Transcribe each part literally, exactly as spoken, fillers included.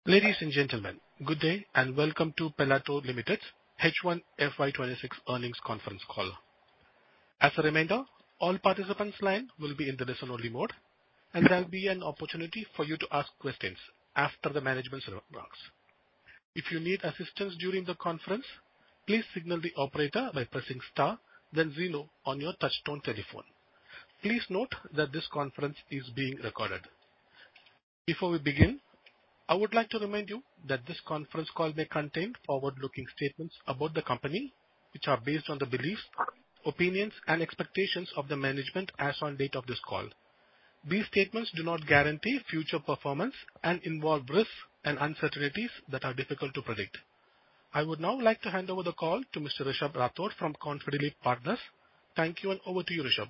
Ladies and gentlemen, good day and welcome to Pelatro Limited's H one F Y twenty-six earnings conference call. As a reminder, all participants' line will be in the listen-only mode, and there will be an opportunity for you to ask questions after the management's remarks. If you need assistance during the conference, please signal the operator by pressing star, then zero on your touchtone telephone. Please note that this conference is being recorded. Before we begin, I would like to remind you that this conference call may contain forward-looking statements about the company, which are based on the beliefs, opinions, and expectations of the management as on date of this call. These statements do not guarantee future performance and involve risks and uncertainties that are difficult to predict. I would now like to hand over the call to Mister Rishabh Rathod from Confidy Leap Partners. Thank you, and over to you, Rishabh.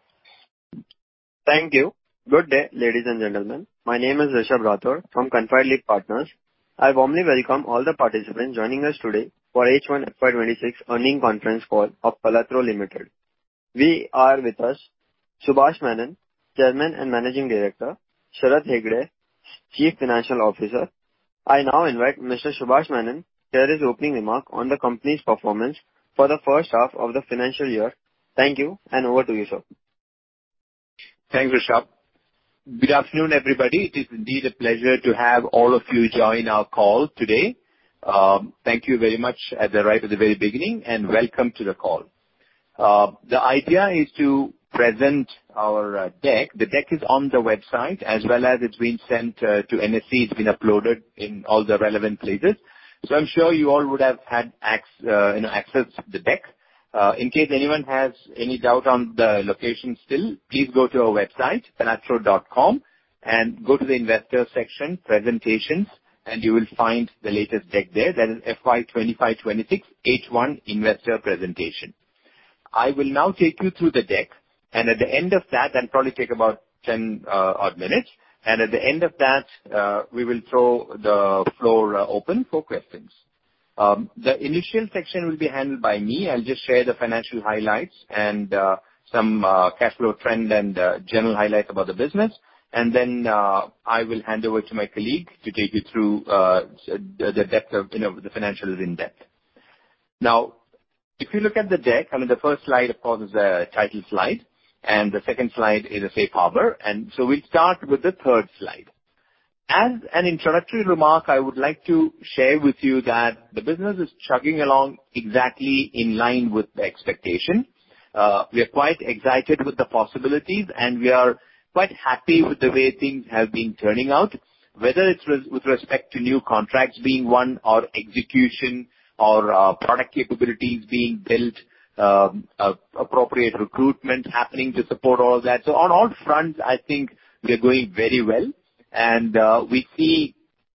Thank you. Good day, ladies and gentlemen. My name is Rishabh Rathod from Confidy Leap Partners. I warmly welcome all the participants joining us today for H one F Y twenty-six earnings conference call of Pelatro Limited. We are with us Subhash Menon, Chairman and Managing Director, Sharath Hegde, Chief Financial Officer. I now invite Mister Subhash Menon to share his opening remark on the company's performance for the first half of the financial year. Thank you, and over to you, sir. Thanks, Rishabh. Good afternoon, everybody. It is indeed a pleasure to have all of you join our call today. Um, thank you very much at the right at the very beginning, and welcome to the call. Uh, the idea is to present our uh, deck. The deck is on the website, as well as it's been sent uh, to N S E. It's been uploaded in all the relevant places. So I'm sure you all would have had ac- uh, you know, access to the deck. Uh, in case anyone has any doubt on the location still, please go to our website, pelatro dot com, and go to the investor section, presentations, and you will find the latest deck there. That is F Y twenty-five twenty-six H one investor presentation. I will now take you through the deck, and at the end of that, that'll probably take about ten uh, odd minutes, and at the end of that, uh, we will throw the floor uh, open for questions. Um, the initial section will be handled by me. I'll just share the financial highlights and uh, some uh, cash flow trend and uh, general highlights about the business. And then uh, I will hand over to my colleague to take you through uh, the, the depth of, you know, the financials in depth. Now, if you look at the deck, I mean, the first slide, of course, is the title slide, and the second slide is a safe harbor. And so we'll start with the third slide. As an introductory remark, I would like to share with you that the business is chugging along exactly in line with the expectation. Uh, we are quite excited with the possibilities, and we are quite happy with the way things have been turning out, whether it's res- with respect to new contracts being won, or execution, or uh, product capabilities being built, um, uh, appropriate recruitment happening to support all of that. So on all fronts, I think we are going very well. And uh, we see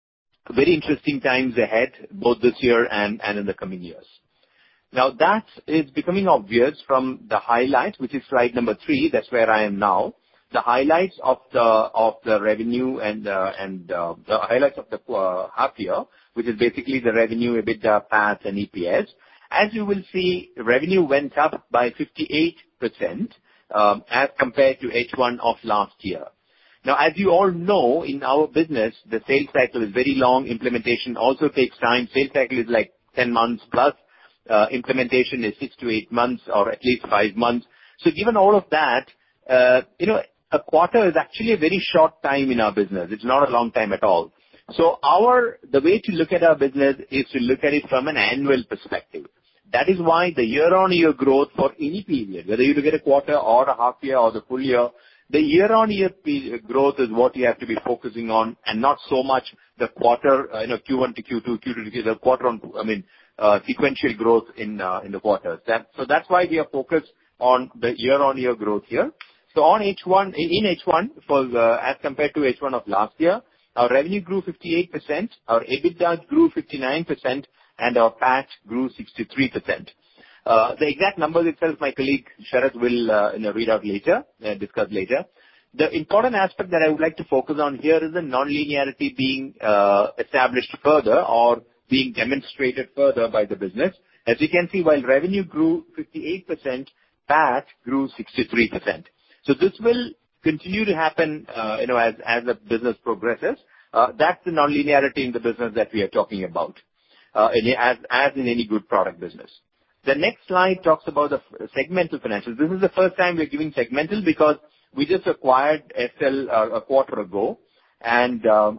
very interesting times ahead, both this year and, and in the coming years. Now, that is becoming obvious from the highlights, which is slide number three. That's where I am now. The highlights of the of the revenue and uh, and uh, the highlights of the uh, half year, which is basically the revenue, EBITDA, P A T, and E P S. As you will see, revenue went up by fifty-eight percent um, as compared to H one of last year. Now, as you all know, in our business, the sales cycle is very long. Implementation also takes time. Sales cycle is like ten months plus. Uh, implementation is six to eight months, or at least five months. So given all of that, uh, you know, a quarter is actually a very short time in our business. It's not a long time at all. So our, the way to look at our business is to look at it from an annual perspective. That is why the year-on-year growth for any period, whether you look at a quarter or a half year or the full year, the year-on-year growth is what you have to be focusing on, and not so much the quarter, uh, you know, Q one to Q two, Q two to Q three, the quarter on, I mean, uh, sequential growth in uh, in the quarters. That, so that's why we are focused on the year-on-year growth here. So on H one, in H one, for uh, as compared to H one of last year, our revenue grew fifty-eight percent, our EBITDA grew fifty-nine percent, and our P A T grew sixty-three percent. Uh, the exact numbers itself, my colleague Sharath will uh, you know, read out later, uh, discuss later. The important aspect that I would like to focus on here is the non-linearity being uh, established further, or being demonstrated further by the business. As you can see, while revenue grew fifty-eight percent, P A T grew sixty-three percent. So this will continue to happen, uh, you know, as, as the business progresses. Uh, that's the nonlinearity in the business that we are talking about, uh, in, as, as in any good product business. The next slide talks about the segmental financials. This is the first time we're giving segmental because we just acquired S L uh, a quarter ago, and uh,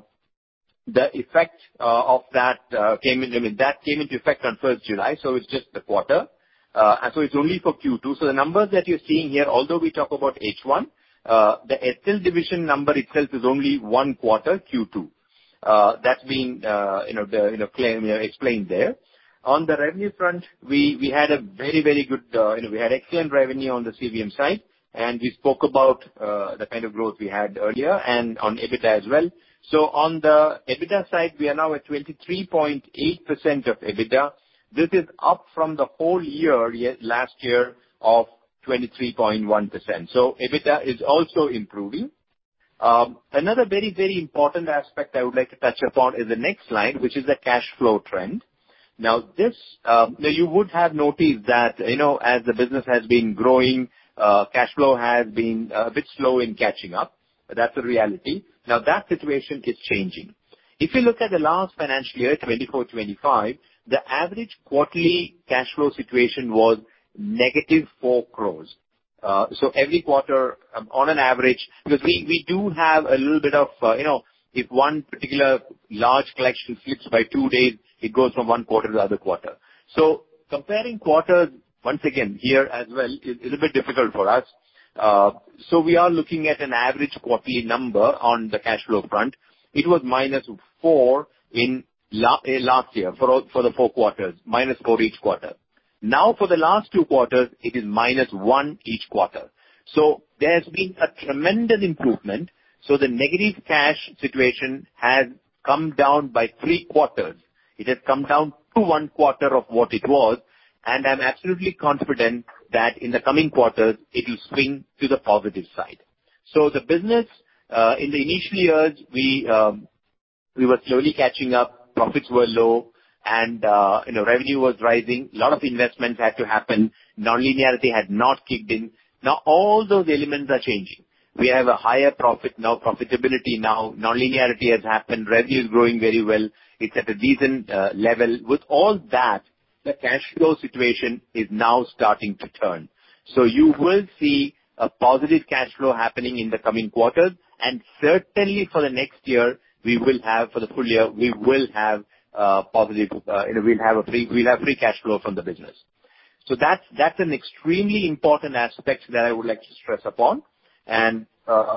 the effect uh, of that uh, came in, I mean, that came into effect on first July, so it's just the quarter. Uh, and so it's only for Q two. So the numbers that you're seeing here, although we talk about H one, uh, the S L division number itself is only one quarter, Q two. Uh, that's been, uh, you know, the, you know, claim, you know, explained there. On the revenue front, we, we had a very, very good, uh, you know, we had excellent revenue on the C V M side, and we spoke about uh, the kind of growth we had earlier, and on EBITDA as well. So on the EBITDA side, we are now at twenty-three point eight percent of EBITDA. This is up from the whole year last year of twenty-three point one percent. So EBITDA is also improving. Um, another very, very important aspect I would like to touch upon is the next slide, which is the cash flow trend. Now, this, um, you would have noticed that, you know, as the business has been growing, uh, cash flow has been a bit slow in catching up. That's a reality. Now, that situation is changing. If you look at the last financial year, twenty-four twenty-five, the average quarterly cash flow situation was negative four crores. Uh, so every quarter, um, on an average, because we, we do have a little bit of, uh, you know, if one particular large collection slips by two days, it goes from one quarter to the other quarter. So comparing quarters, once again, here as well, is, is a bit difficult for us. Uh, so we are looking at an average quarterly number on the cash flow front. It was minus four in la- uh, last year for, all, for the four quarters, minus four each quarter. Now for the last two quarters, it is minus one each quarter. So there's been a tremendous improvement. So the negative cash situation has come down by three quarters. It has come down to one quarter of what it was, and I'm absolutely confident that in the coming quarters, it will swing to the positive side. So the business, uh, in the initial years, we um, we were slowly catching up, profits were low, and uh, you know, revenue was rising. A lot of investments had to happen. Nonlinearity had not kicked in. Now all those elements are changing. We have a higher profit now, profitability now. Nonlinearity has happened. Revenue is growing very well. It's at a decent uh, level. With all that, the cash flow situation is now starting to turn. So you will see a positive cash flow happening in the coming quarters, and certainly for the next year, we will have, for the full year, we will have uh, positive, uh, you know, we'll have a free, we'll have free cash flow from the business. So that's, that's an extremely important aspect that I would like to stress upon. And uh,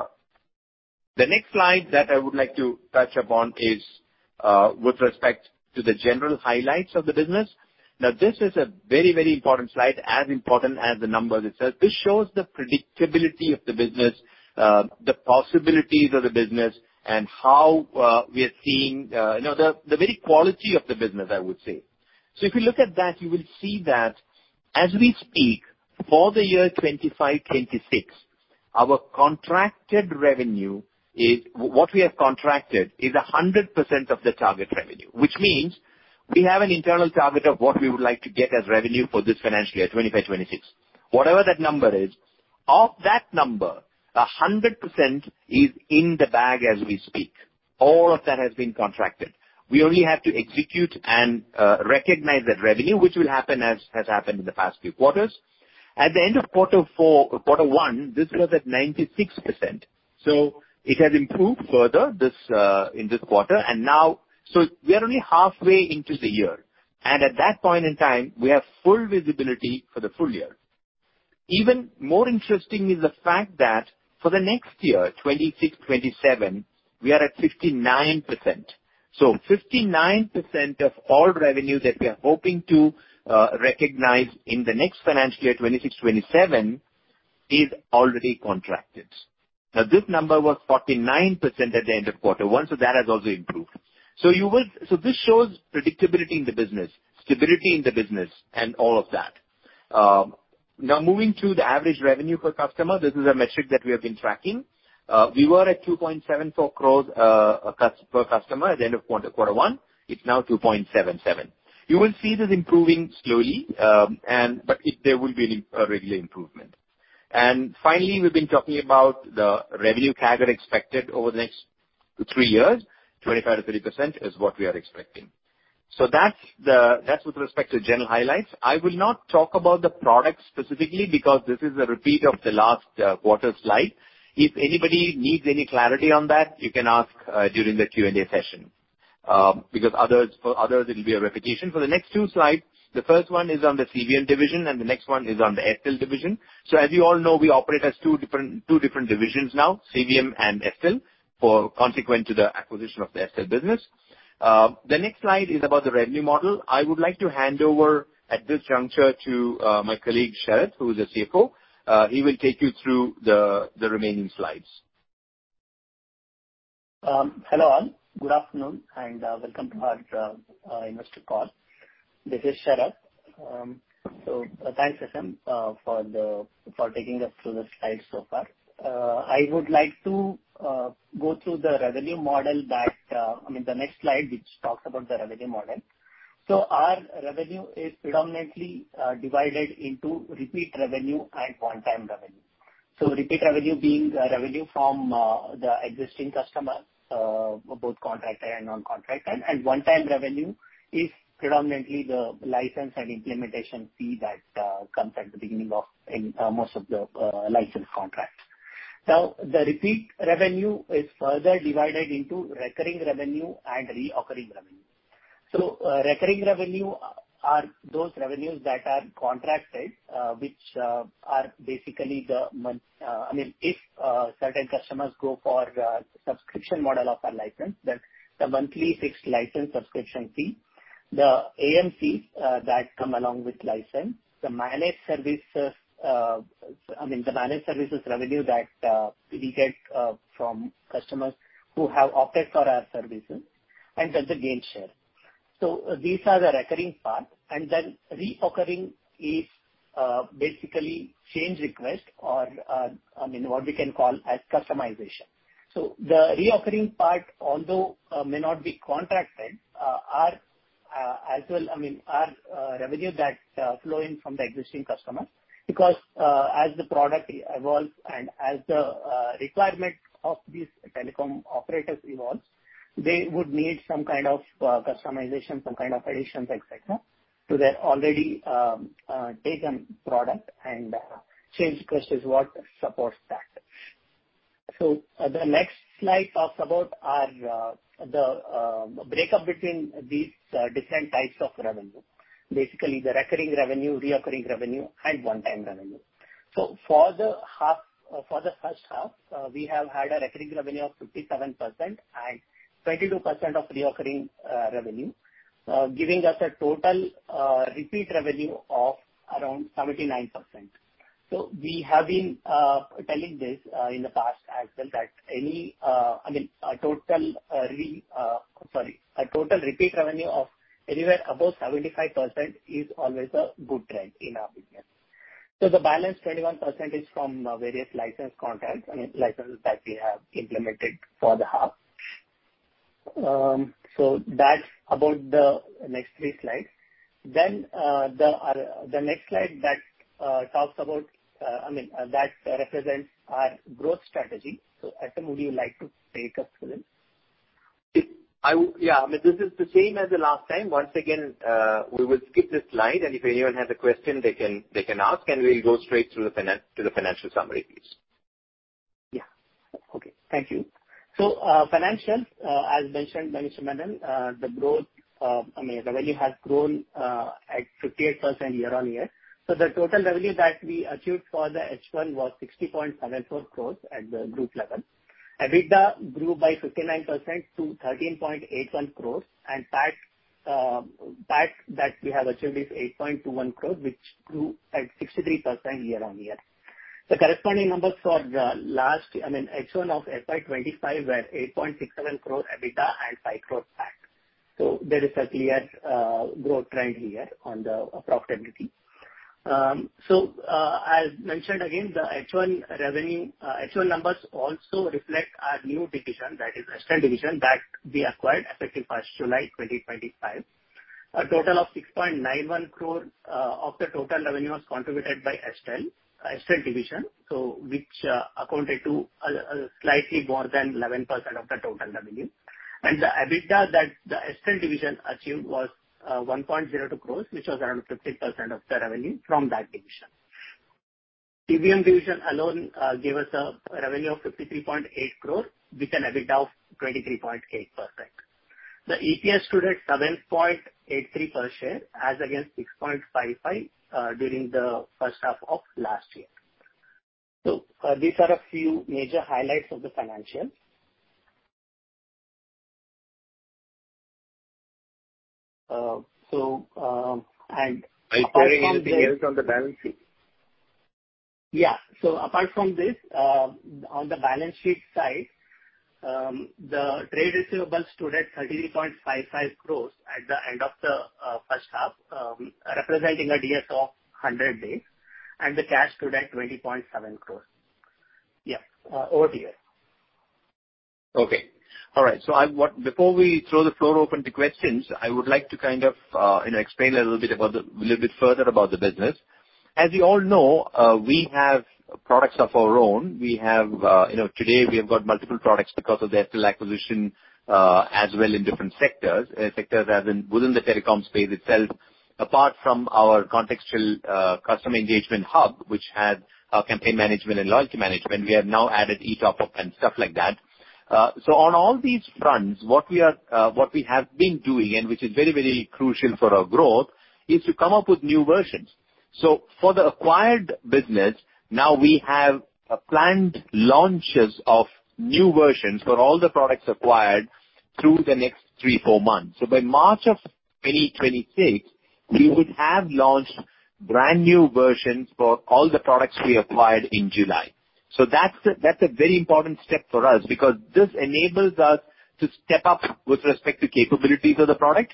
the next slide that I would like to touch upon is uh, with respect to the general highlights of the business. Now, this is a very, very important slide, as important as the numbers itself. This shows the predictability of the business, uh, the possibilities of the business, and how uh, we are seeing, uh, you know, the, the very quality of the business, I would say. So if you look at that, you will see that as we speak, for the year twenty-five twenty-six, our contracted revenue is, what we have contracted is one hundred percent of the target revenue, which means we have an internal target of what we would like to get as revenue for this financial year, twenty-five twenty-six. Whatever that number is, of that number, one hundred percent is in the bag as we speak. All of that has been contracted. We only have to execute and uh, recognize that revenue, which will happen as has happened in the past few quarters. At the end of quarter four, quarter one, this was at ninety-six percent. So it has improved further this uh, in this quarter, and now, so we are only halfway into the year. And at that point in time, we have full visibility for the full year. Even more interesting is the fact that for the next year, twenty-six twenty-seven, we are at fifty-nine percent. So fifty-nine percent of all revenue that we are hoping to uh, recognize in the next financial year, twenty-six twenty-seven, is already contracted. Now, this number was forty-nine percent at the end of quarter one, so that has also improved. So you will, so this shows predictability in the business, stability in the business, and all of that. Um, now, moving to the average revenue per customer, this is a metric that we have been tracking. Uh, we were at two point seven four crores uh, per customer at the end of quarter, quarter one. It's now two point seven seven. You will see this improving slowly, um, and but it, there will be a regular improvement. And finally, we've been talking about the revenue C A G R expected over the next three years. twenty-five to thirty percent is what we are expecting. So that's the that's with respect to general highlights. I will not talk about the product specifically because this is a repeat of the last uh, quarter slide. If anybody needs any clarity on that, you can ask uh, during the Q and A session. Um, because others, for others, it will be a repetition. For the next two slides, the first one is on the C V M division, and the next one is on the S T L division. So as you all know, we operate as two different two different divisions now, C V M and S T L, for consequent to the acquisition of the S T L business. Uh, the next slide is about the revenue model. I would like to hand over at this juncture to uh, my colleague Sharad, who is the C F O. Uh, he will take you through the, the remaining slides. Um, hello all. Good afternoon and uh, welcome to our uh, uh, investor call. This is Sharad. Um, so uh, thanks, S M, uh, for the for taking us through the slides so far. Uh, I would like to uh, go through the revenue model that uh, I mean the next slide, which talks about the revenue model. So our revenue is predominantly uh, divided into repeat revenue and one-time revenue. So repeat revenue being uh, revenue from uh, the existing customer, uh, both contracted and non-contracted, and one-time revenue is predominantly the license and implementation fee that uh, comes at the beginning of in, uh, most of the uh, license contracts. Now, the repeat revenue is further divided into recurring revenue and reoccurring revenue. So, uh, recurring revenue are those revenues that are contracted, uh, which uh, are basically the month. Uh, I mean, if uh, certain customers go for uh, subscription model of our license, then the monthly fixed license subscription fee, the A M Cs uh, that come along with license, the managed services. Uh, I mean, the managed services revenue that uh, we get uh, from customers who have opted for our services, and then the gain share. So uh, these are the recurring part, and then reoccurring is uh, basically change request or uh, I mean what we can call as customization. So the reoccurring part, although uh, may not be contracted, uh, are uh, as well. I mean are uh, revenue that uh, flow in from the existing customers, because uh, as the product evolves and as the uh, requirement of these telecom operators evolves, they would need some kind of uh, customization, some kind of additions, et cetera, to their already um, uh, taken product, and uh, change request is what supports that. So uh, the next slide talks about our uh, the uh, breakup between these uh, different types of revenue. Basically, the recurring revenue, reoccurring revenue, and one-time revenue. So for the half, uh, for the first half, uh, we have had a recurring revenue of fifty-seven percent and twenty-two percent of reoccurring uh, revenue, uh, giving us a total uh, repeat revenue of around seventy-nine percent. So we have been uh, telling this uh, in the past as well, that any, uh, I mean, a total, uh, re, uh, sorry, a total repeat revenue of anywhere above seventy-five percent is always a good trend in our business. So the balance twenty-one percent is from uh, various license contracts, I mean, licenses that we have implemented for the half. Um, so that's about the next three slides. Then uh, the uh, the next slide that uh, talks about, uh, I mean, uh, that represents our growth strategy. So, S M, would you like to take us through this? I w- yeah, I mean, this is the same as the last time. Once again, uh, we will skip this slide, and if anyone has a question, they can they can ask, and we'll go straight through the finan- to the financial summary, please. Yeah. Okay. Thank you. So, uh, financials, uh, as mentioned by Mister Menon, uh, the growth, uh, I mean, revenue has grown uh, at fifty-eight percent year-on-year. So the total revenue that we achieved for the H one was sixty point seven four crores at the group level. EBITDA grew by fifty-nine percent to thirteen point eight one crores, and P A T, uh, P A T that we have achieved is eight point two one crores, which grew at sixty-three percent year-on-year. The corresponding numbers for the last, I mean, H one of F Y twenty-five were eight point six seven crore EBITDA and five crore P A T. So there is a clear uh, growth trend here on the uh, profitability. Um, so uh, as mentioned again, the H one revenue, uh, H one numbers also reflect our new division, that is S T L division, that we acquired effective first July twenty twenty-five. A total of six point nine one crore uh, of the total revenue was contributed by S T L. S T L division, so which uh, accounted to uh, uh, slightly more than eleven percent of the total revenue. And the EBITDA that the Estel division achieved was uh, one point zero two crores, which was around fifty percent of the revenue from that division. T V M division alone uh, gave us a revenue of fifty-three point eight crore with an EBITDA of twenty-three point eight percent. The E P S stood at seven point eight three per share as against six point five five uh, during the first half of last year. So uh, these are a few major highlights of the financials. Uh, so um, and are you apart sharing from anything this, else on the balance sheet? Yeah. So apart from this, uh, on the balance sheet side, um, the trade receivables stood at thirty-three point five five crores at the end of the uh, first half, um, representing a D S O of one hundred days, and the cash stood at twenty point seven crores. Yeah. Uh, over to you. Okay. All right. So I, what, before we throw the floor open to questions, I would like to kind of, uh, you know, explain a little bit about the, a little bit further about the business. As you all know, uh, we have products of our own. We have, uh, you know, today we have got multiple products because of the Estel acquisition, uh, as well in different sectors, uh, sectors as in within the telecom space itself. Apart from our contextual uh, customer engagement hub, which has uh, campaign management and loyalty management, we have now added e-top-up and stuff like that. Uh, so on all these fronts, what we are, uh, what we have been doing, and which is very, very crucial for our growth, is to come up with new versions. So for the acquired business, now we have uh, planned launches of new versions for all the products acquired through the next three, four months. So by March of twenty twenty-six, we would have launched brand new versions for all the products we acquired in July. So that's a, that's a very important step for us because this enables us to step up with respect to capabilities of the product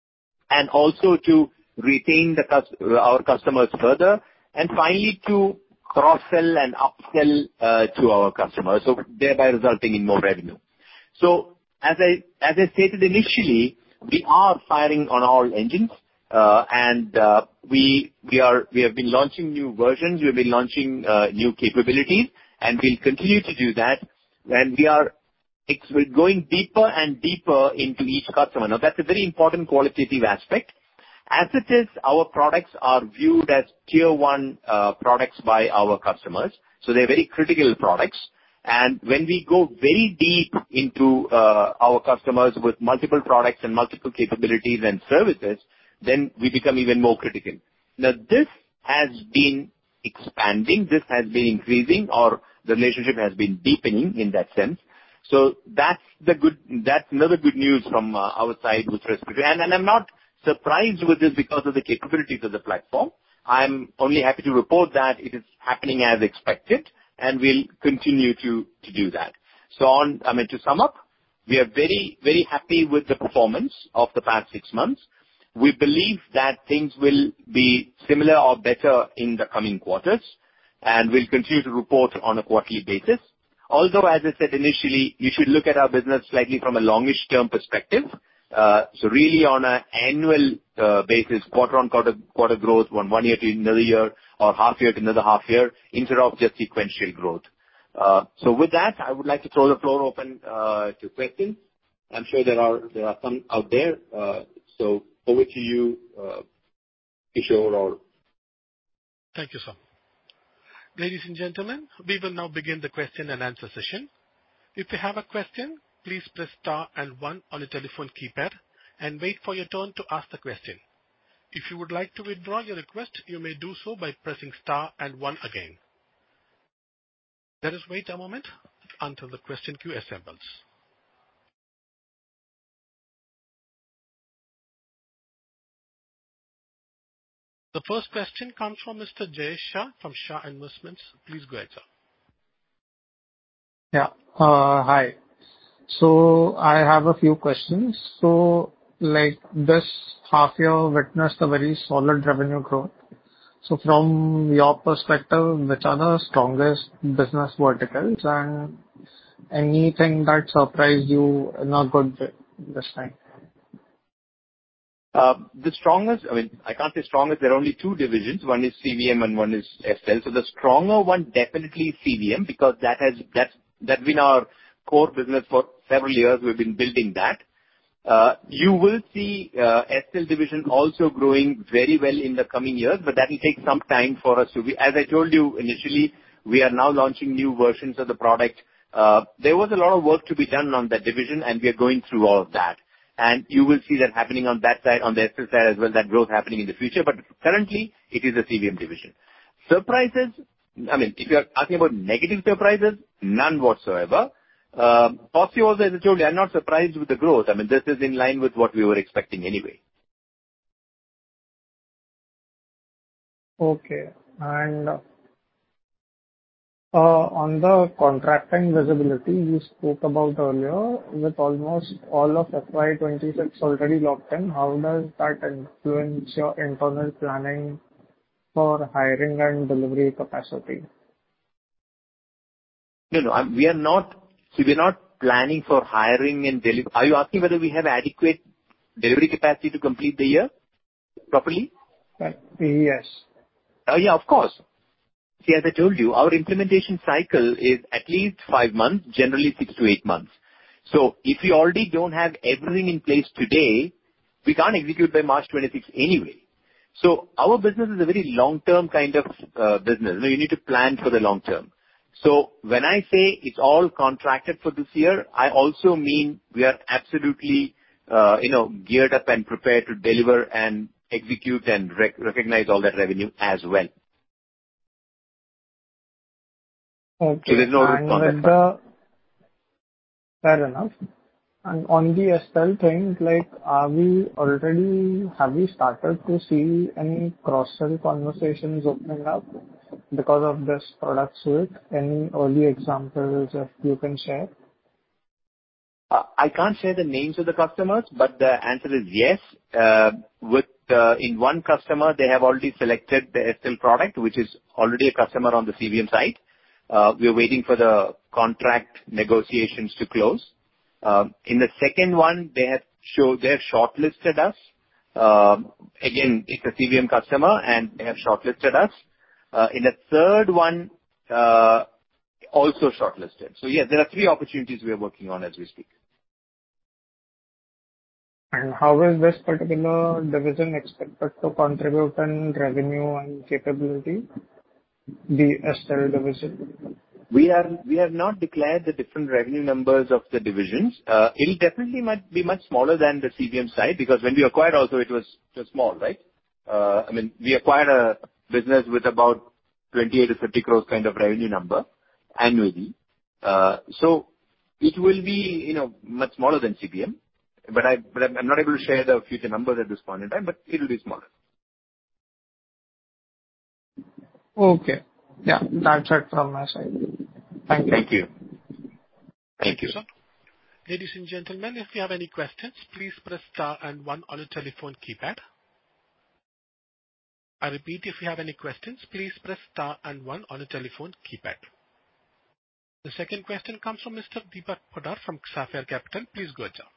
and also to retain the, our customers further, and finally to cross-sell and upsell uh, to our customers, so thereby resulting in more revenue. So as I as I stated initially, we are firing on all engines, uh, and uh, we we are we have been launching new versions, we have been launching uh, new capabilities, and we'll continue to do that. And we are we're going deeper and deeper into each customer. Now that's a very important qualitative aspect. As it is, our products are viewed as tier one uh, products by our customers. So they're very critical products. And when we go very deep into uh, our customers with multiple products and multiple capabilities and services, then we become even more critical. Now this has been expanding, this has been increasing, or the relationship has been deepening in that sense. So that's the good, that's another good news from uh, our side with respect to, and, and I'm not surprised with this because of the capabilities of the platform. I'm only happy to report that it is happening as expected, and we'll continue to, to do that. So on, I mean, to sum up, we are very, very happy with the performance of the past six months. We believe that things will be similar or better in the coming quarters, and we'll continue to report on a quarterly basis. Although, as I said initially, you should look at our business slightly from a longish term perspective. Uh, so really on an annual uh, basis, quarter-on-quarter quarter growth, one one year to another year, or half year to another half year, instead of just sequential growth. Uh, so with that, I would like to throw the floor open uh, to questions. I'm sure there are there are some out there. Uh, so over to you, uh, Kishore. Or Thank you, sir. Ladies and gentlemen, we will now begin the question and answer session. If you have a question, please press star and one on your telephone keypad and wait for your turn to ask the question. If you would like to withdraw your request, you may do so by pressing star and one again. Let us wait a moment until the question queue assembles. The first question comes from Mister Jayesh Shah from Shah Investments. Please go ahead, sir. Yeah. Uh, hi. So I have a few questions. So like this half year witnessed a very solid revenue growth. So from your perspective, which are the strongest business verticals and anything that surprised you in a good way this time? Uh, the strongest, I mean, I can't say strongest, there are only two divisions. One is C V M and one is Estel. So the stronger one definitely is C V M because that has, that's, that's been our core business for several years. We've been building that. Uh, you will see uh, Estel division also growing very well in the coming years, but that will take some time for us to be. As I told you initially, we are now launching new versions of the product. Uh, there was a lot of work to be done on that division, and we are going through all of that. And you will see that happening on that side, on the Estel side as well, that growth happening in the future. But currently, it is a C V M division. Surprises, I mean, if you are asking about negative surprises, none whatsoever. Uh, Positive also, as I told you, I'm not surprised with the growth. I mean, this is in line with what we were expecting anyway. Okay. And uh, on the contracting visibility you spoke about earlier, with almost all of F Y twenty-six already locked in, how does that influence your internal planning for hiring and delivery capacity? No, no, I'm, we are not, see, we're not planning for hiring and delivery. Are you asking whether we have adequate delivery capacity to complete the year properly? Uh, Yes. Oh, yeah, of course. See, as I told you, our implementation cycle is at least five months, generally six to eight months. So if we already don't have everything in place today, we can't execute by March twenty-sixth anyway. So our business is a very long-term kind of uh, business. You know, you need to plan for the long term. So when I say it's all contracted for this year, I also mean we are absolutely, uh, you know, geared up and prepared to deliver and execute and rec- recognize all that revenue as well. Okay. So there's no risk And on with that front. the... Fair enough. And on the Estel thing, like, are we already, have we started to see any cross-sell conversations opening up because of this product suite? Any early examples if you can share? Uh, I can't share the names of the customers, but the answer is yes. Uh, with uh, in one customer, they have already selected the Estel product, which is already a customer on the C V M side. Uh, we are waiting for the contract negotiations to close. Um, in the second one, they have show they have shortlisted us. Um, again, it's a C V M customer, and they have shortlisted us. Uh, in the third one, uh, also shortlisted. So yes, there are three opportunities we are working on as we speak. And how is this particular division expected to contribute in revenue and capability? The Estel division. We are we have not declared the different revenue numbers of the divisions. Uh, it'll definitely might be much smaller than the C V M side, because when we acquired also it was just small, right? Uh, I mean, we acquired a business with about twenty-eight to thirty crores kind of revenue number annually. Uh, so it will be, you know, much smaller than C V M, but I but I'm not able to share the future numbers at this point in time, but it will be smaller. Okay. Yeah, that's it from my side. Thank you. Thank you. Thank Thank you, you. sir. Ladies and gentlemen, if you have any questions, please press star and one on your telephone keypad. I repeat, if you have any questions, please press star and one on your telephone keypad. The second question comes from Mister Deepak Poddar from Sapphire Capital. Please go ahead, sir.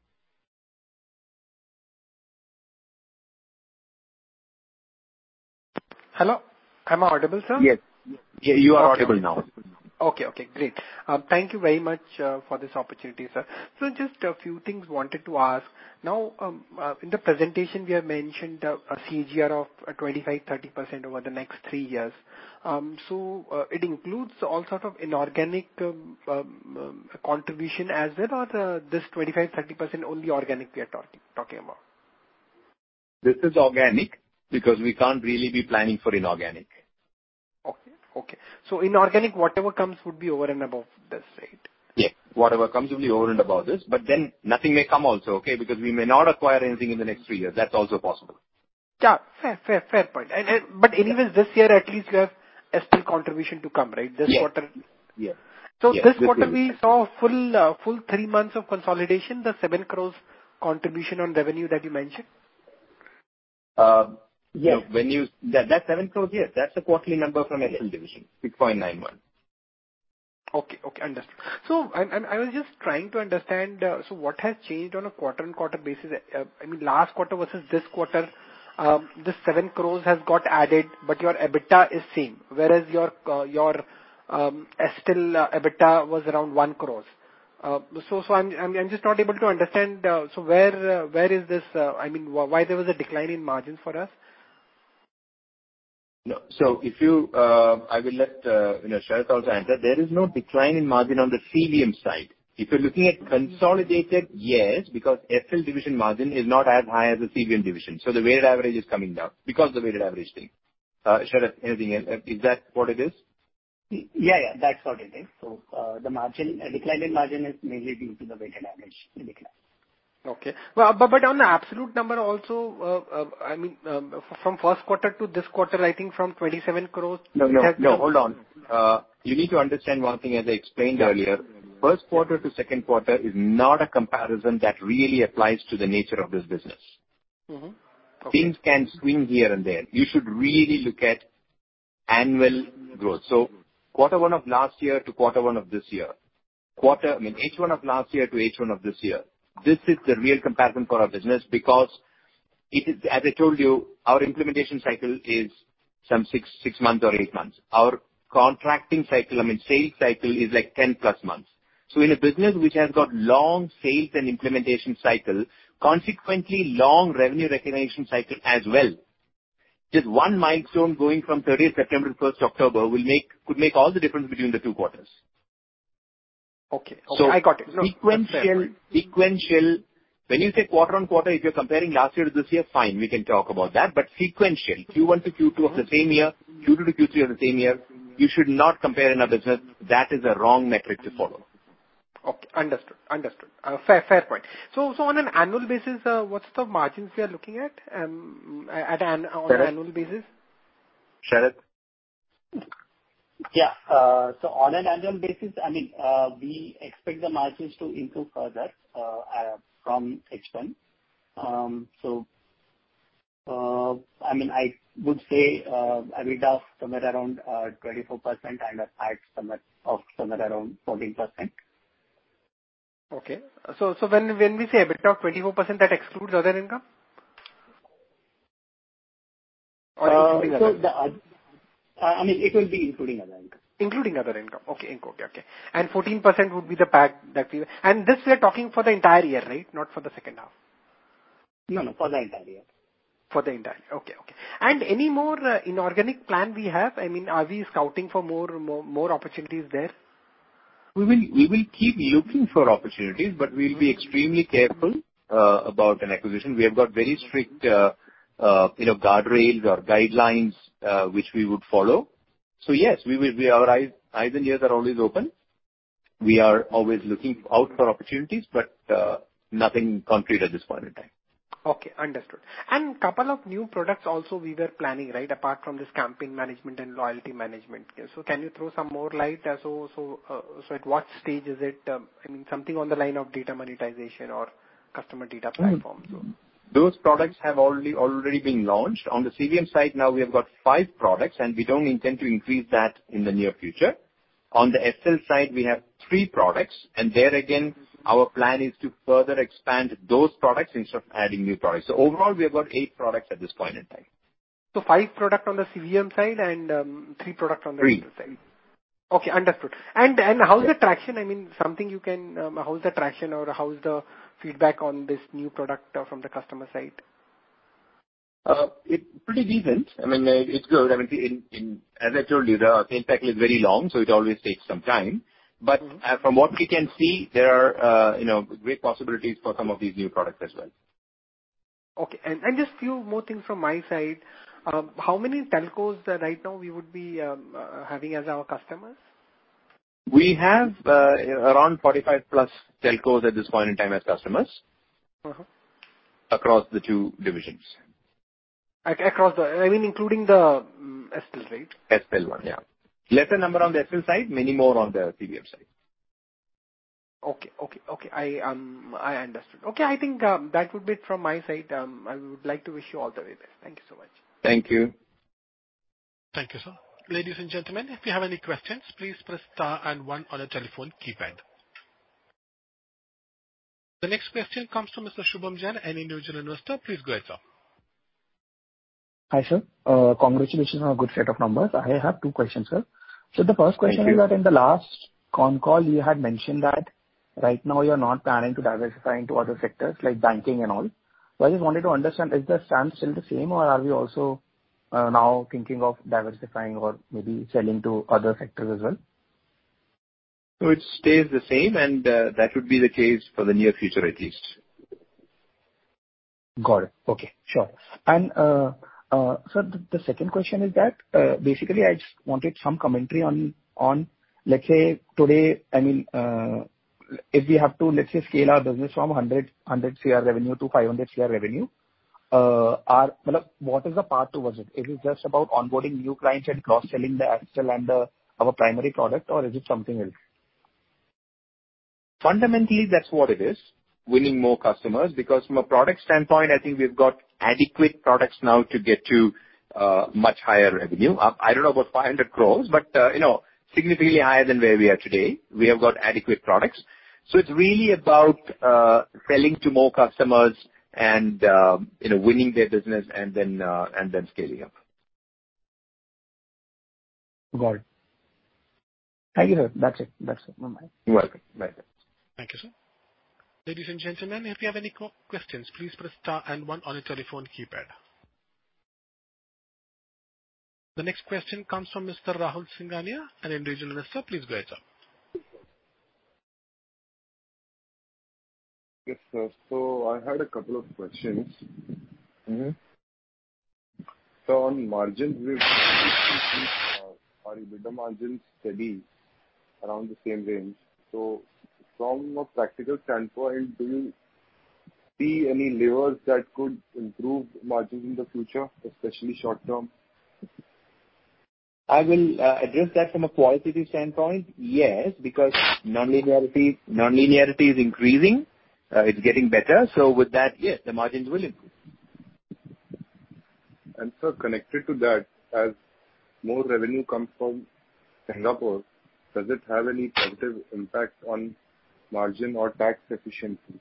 Hello, am I audible, sir? Yes. Yeah, you are Okay. audible now. Okay, okay, great. Um, Thank you very much uh, for this opportunity, sir. So just a few things wanted to ask. Now, um, uh, in the presentation, we have mentioned uh, a C A G R of uh, twenty-five to thirty percent over the next three years. Um, So, uh, it includes all sort of inorganic um, um, um, contribution as well, or uh, this twenty-five to thirty percent only organic we are talking talking about? This is organic because we can't really be planning for inorganic. Okay, okay. So inorganic, whatever comes would be over and above this, right? Yeah, whatever comes will be over and above this, but then nothing may come also, okay, because we may not acquire anything in the next three years. That's also possible. Yeah, fair, fair, fair point. And, and but anyways, this year at least you have Estel contribution to come, right? This Yes. quarter. Yeah. So Yes, this this quarter will- we saw full uh, full three months of consolidation, the seven crores contribution on revenue that you mentioned. Uh, Yes. no, when you that that seven crores, yes, that's the quarterly number from Estel division, six point nine one. Okay, okay, understood. So I, I, I was just trying to understand. Uh, so what has changed on a quarter-on-quarter basis? Uh, I mean, last quarter versus this quarter. Um, this seven crores has got added, but your EBITDA is same, whereas your uh, your um, Estel uh, EBITDA was around one crores. Uh, so, so I'm, I'm, I'm just not able to understand. Uh, so where, uh, where is this? Uh, I mean, wh- why there was a decline in margins for us? No. So if you, uh, I will let uh, you know Sharath also answer. There is no decline in margin on the C V M side. If you're looking at consolidated, yes, because F L division margin is not as high as the C V M division. So the weighted average is coming down because of the weighted average thing. Uh, Sharath, anything else? Is that what it is? Yeah, yeah, that's what it is. So, uh, the margin, uh, decline in margin is mainly due to the weighted average decline. Okay. Well, but, but on the absolute number also, uh, uh, I mean, um, f- from first quarter to this quarter, I think from twenty-seven crores. No, it no, has no. become- Hold on. Uh, you need to understand one thing, as I explained earlier. First quarter to second quarter is not a comparison that really applies to the nature of this business. Mm-hmm. Okay. Things can swing here and there. You should really look at annual growth. So quarter one of last year to quarter one of this year. Quarter, I mean, H one of last year to H one of this year. This is the real comparison for our business because it is, as I told you, our implementation cycle is some six, six months or eight months. Our contracting cycle, I mean, sales cycle is like ten plus months. So in a business which has got long sales and implementation cycle, consequently long revenue recognition cycle as well. Just one milestone going from thirtieth September to first October will make, could make all the difference between the two quarters. Okay. Okay. So I got it. No, sequential, sequential, when you say quarter on quarter, if you're comparing last year to this year, fine, we can talk about that. But sequential, Q one to Q two of the same year, Q two to Q three of the same year, you should not compare in a business. That is a wrong metric to follow. Okay. Understood. Understood. Uh, fair, fair point. So, so on an annual basis, uh, what's the margins we are looking at, um, at an, on an Sharath? annual basis? Sharath? Yeah. uh, So on an annual basis, I mean, uh, we expect the margins to improve further uh, uh, from H one. Um, So, uh, I mean, I would say uh, EBITDA of somewhere around uh, twenty-four percent and a PAT somewhere of somewhere around fourteen percent. Okay. So, so when, when we say EBITDA of twenty-four percent, that excludes other income? Or Uh, including So other the, oth- uh, I mean, it will be including other income. Including other income. Okay, okay, okay. And fourteen percent would be the PAT that we... And this we are talking for the entire year, right? Not for the second half. No, no, for the entire year. For the entire year. Okay, okay. And any more uh, inorganic plan we have? I mean, are we scouting for more, more, more opportunities there? We will, we will keep looking for opportunities, but we'll be extremely careful uh, about an acquisition. We have got very strict, uh, uh, you know, guardrails or guidelines uh, which we would follow. So yes, we will. We, our eyes, eyes and ears are always open. We are always looking out for opportunities, but uh, nothing concrete at this point in time. Okay, understood. And couple of new products also we were planning, right? Apart from this campaign management and loyalty management. So can you throw some more light? Uh, so, so, uh, so at what stage is it? Um, I mean, something on the line of data monetization or customer data platform. So. Those products have already already been launched. On the C V M side, now we have got five products, and we don't intend to increase that in the near future. On the S L side, we have three products, and there again, our plan is to further expand those products instead of adding new products. So overall, we have got eight products at this point in time. So five product on the C V M side and um, three product on the Three. S L side. Okay, understood. And and how's the traction? I mean, something you can, um, how's the traction or how's the feedback on this new product uh, from the customer side? Uh, It's pretty decent. I mean, uh, it's good. I mean, in, in, as I told you, the sales cycle is very long, so it always takes some time. But Mm-hmm. uh, from what we can see, there are, uh, you know, great possibilities for some of these new products as well. Okay, and, and just few more things from my side. Um, how many telcos uh, right now we would be um, uh, having as our customers? We have uh, around forty-five plus telcos at this point in time as customers Uh-huh. across the two divisions. Ac- Across the, I mean, including the um, S L, right? S L one, yeah. Lesser number on the S L side, many more on the C V M side. Okay, okay, okay. I um I understood. Okay, I think um, that would be it from my side. Um, I would like to wish you all the very best. Thank you so much. Thank you. Thank you, sir. Ladies and gentlemen, if you have any questions, please press star and one on your telephone keypad. The next question comes from Mister Shubham Jain, an individual investor. Please go ahead, sir. Hi, sir. Uh, Congratulations on a good set of numbers. I have two questions, sir. So the first question Thank is you. that in the last con call, you had mentioned that right now you're not planning to diversify into other sectors like banking and all. So I just wanted to understand, is the stance still the same, or are we also uh, now thinking of diversifying or maybe selling to other sectors as well? So it stays the same, and uh, that would be the case for the near future at least. Got it. Okay, sure. And uh, uh, so the, the second question is that uh, basically I just wanted some commentary on on let's say today. I mean, uh, if we have to let's say scale our business from one hundred, one hundred crore revenue to five hundred crore revenue, uh, our what is the path towards it? Is it just about onboarding new clients and cross selling the Astral and the our primary product, or is it something else? Fundamentally, that's what it is, winning more customers, because from a product standpoint, I think we've got adequate products now to get to uh, much higher revenue. Uh, I don't know about five hundred crores, but, uh, you know, significantly higher than where we are today. We have got adequate products. So it's really about uh, selling to more customers and, uh, you know, winning their business and then, uh, and then scaling up. Got it. Thank you, sir. That's it. That's it. No, You're welcome. Bye. Thank you, sir. Ladies and gentlemen, if you have any questions, please press star and one on your telephone keypad. The next question comes from Mister Rahul Singhania, an individual investor. Please go ahead, sir. Yes, sir. So I had a couple of questions. Mm-hmm. So on margins, we've seen uh, our EBITDA margins steady around the same range. So from a practical standpoint, do you see any levers that could improve margins in the future, especially short term? I will uh, address that from a qualitative standpoint. Yes, because non-linearity, non-linearity is increasing. Uh, it's getting better. So with that, yes, the margins will improve. And so connected to that, as more revenue comes from Singapore, does it have any positive impact on margin or tax efficiency?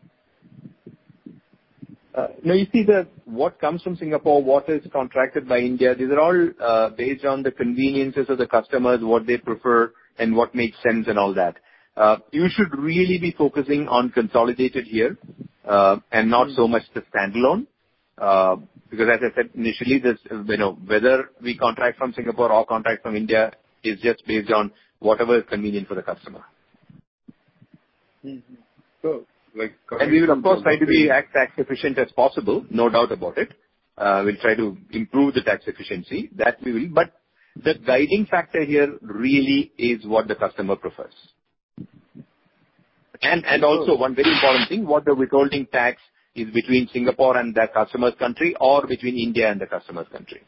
Uh, no, you see, the what comes from Singapore, what is contracted by India, these are all uh, based on the conveniences of the customers, what they prefer, and what makes sense and all that. Uh, you should really be focusing on consolidated here uh, and not so much the standalone. Uh, because as I said initially, this, you know, whether we contract from Singapore or contract from India is just based on whatever is convenient for the customer. Mm-hmm. So, like, and we will of course try to be as tax efficient as possible, no doubt about it. Uh, we'll try to improve the tax efficiency, that we will, but the guiding factor here really is what the customer prefers. And, and also one very important thing, what the withholding tax is between Singapore and the customer's country or between India and the customer's country.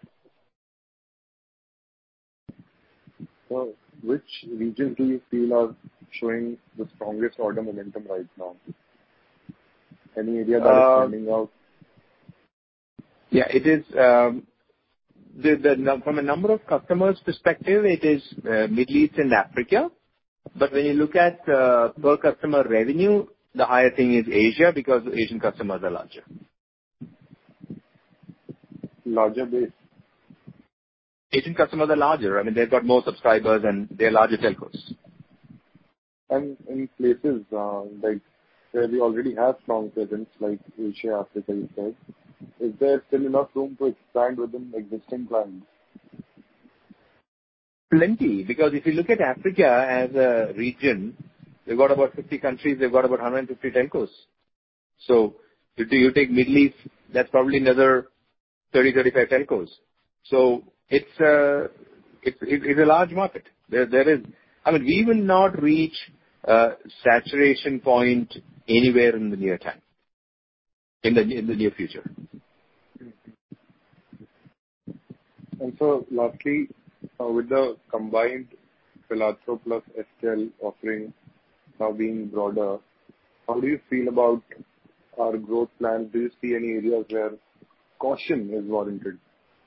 So, which regions do you feel are showing the strongest order momentum right now? Any area that uh, is standing out? Yeah, it is, um, the, the, from a number of customers perspective, it is uh, Middle East and Africa. But when you look at uh, per customer revenue, the higher thing is Asia because Asian customers are larger. Larger base? Asian customers are larger. I mean, they've got more subscribers and they're larger telcos. And in places uh, like where we already have strong presence, like Asia, Africa, you said, is there still enough room to expand within existing clients? Plenty, because if you look at Africa as a region, they've got about fifty countries, they've got about one hundred fifty telcos. So if you take Middle East, that's probably another thirty, thirty-five telcos. So it's a, it's, it's a large market. There, there is, I mean, we will not reach a saturation point anywhere in the near time, in the, in the near future. And so lastly, Uh, with the combined Pelatro plus Estel offering now being broader, how do you feel about our growth plans? Do you see any areas where caution is warranted?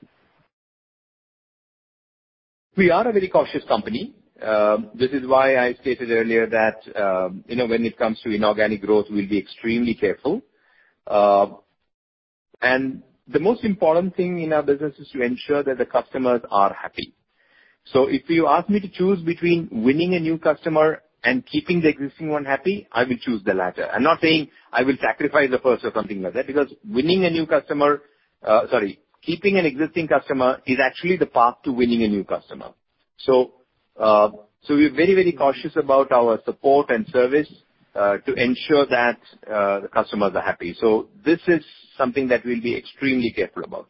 We are a very cautious company. Uh, this is why I stated earlier that, uh, you know, when it comes to inorganic growth, we'll be extremely careful. Uh, and the most important thing in our business is to ensure that the customers are happy. So if you ask me to choose between winning a new customer and keeping the existing one happy, I will choose the latter. I'm not saying I will sacrifice the first or something like that, because winning a new customer, uh, sorry, keeping an existing customer is actually the path to winning a new customer. So, uh, so we're very, very cautious about our support and service uh, to ensure that uh, the customers are happy. So this is something that we'll be extremely careful about.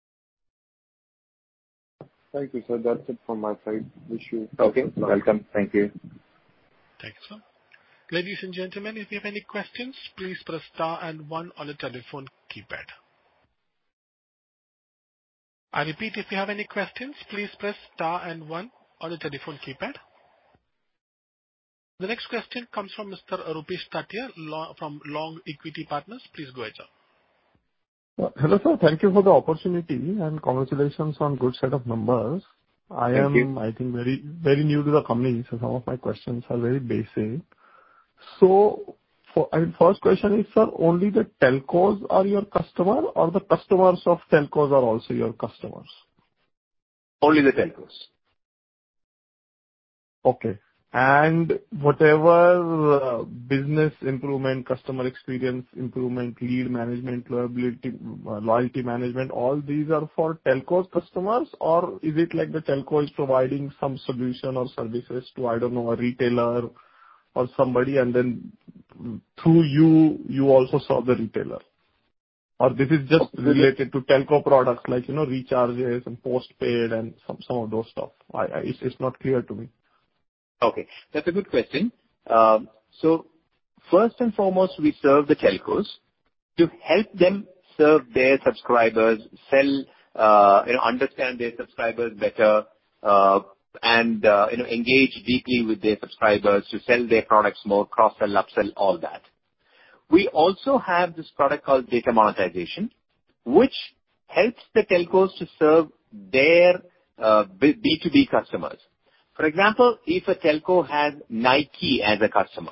Thank you, sir. That's it from my side. Wish you. Okay. Welcome. Thank you. Thank you, sir. Ladies and gentlemen, if you have any questions, please press star and one on the telephone keypad. I repeat, if you have any questions, please press star and one on the telephone keypad. The next question comes from Mister Rupesh Tatia Lo- from Long Equity Partners. Please go ahead, sir. Uh, Hello, sir. Thank you for the opportunity, and congratulations on good set of numbers. I Thank am, you. I think, very, very new to the company, so some of my questions are very basic. So, for, I mean, first question is, sir, only the telcos are your customer, or the customers of telcos are also your customers? Only the telcos. Okay. And whatever uh, business improvement, customer experience improvement, lead management, loyalty, uh, loyalty management, all these are for telcos customers, or is it like the telco is providing some solution or services to, I don't know, a retailer or somebody, and then through you, you also serve the retailer? Or this is just related to telco products like, you know, recharges and postpaid and some, some of those stuff? I, I, it's, it's not clear to me. Okay, that's a good question. Um, so first and foremost, we serve the telcos to help them serve their subscribers, sell, uh, you know, understand their subscribers better, uh, and uh, you know, engage deeply with their subscribers to sell their products more, cross-sell, upsell, all that. We also have this product called data monetization, which helps the telcos to serve their uh, B two B customers. For example, if a telco has Nike as a customer,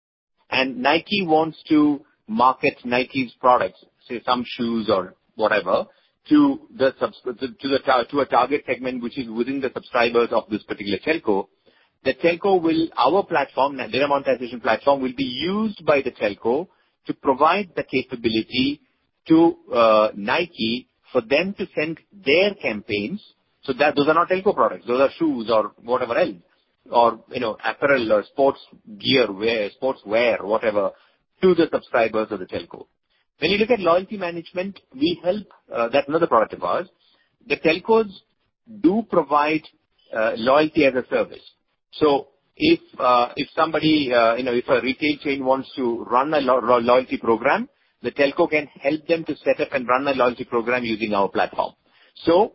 and Nike wants to market Nike's products, say some shoes or whatever, to the to the to a target segment which is within the subscribers of this particular telco, the telco will, our platform, data monetization platform, will be used by the telco to provide the capability to uh, Nike for them to send their campaigns. So that those are not telco products; those are shoes or whatever else, or you know, apparel or sports gear, wear, sports wear, whatever, to the subscribers of the telco. When you look at loyalty management, we help. Uh, that's another product of ours. The telcos do provide uh, loyalty as a service. So if uh, if somebody, uh, you know, if a retail chain wants to run a lo- loyalty program, the telco can help them to set up and run a loyalty program using our platform. So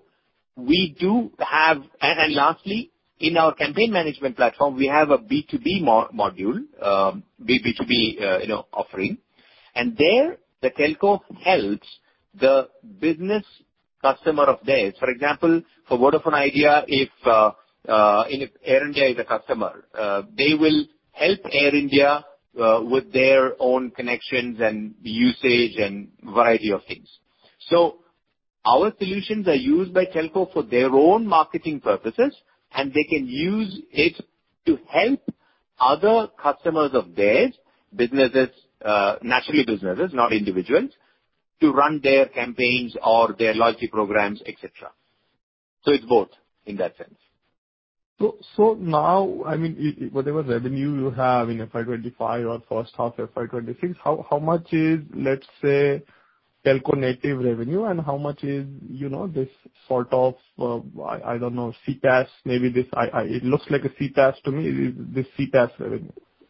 we do have, and, and lastly, in our campaign management platform, we have a B two B mo- module, um, B two B, uh, you know, offering, and there the telco helps the business customer of theirs. For example, for Vodafone Idea, if uh, uh, if Air India is a customer, uh, they will help Air India uh, with their own connections and usage and variety of things. So our solutions are used by telco for their own marketing purposes, and they can use it to help other customers of theirs, businesses, uh, naturally businesses, not individuals, to run their campaigns or their loyalty programs, et cetera. So it's both in that sense. So, so now, I mean, i- i- whatever revenue you have in F Y twenty-five or first half F Y twenty-six, how, how much is, let's say, telco native revenue, and how much is, you know, this sort of, uh, I, I don't know, C PaaS, maybe this, I, I, it looks like a C PaaS to me, is this C PaaS revenue?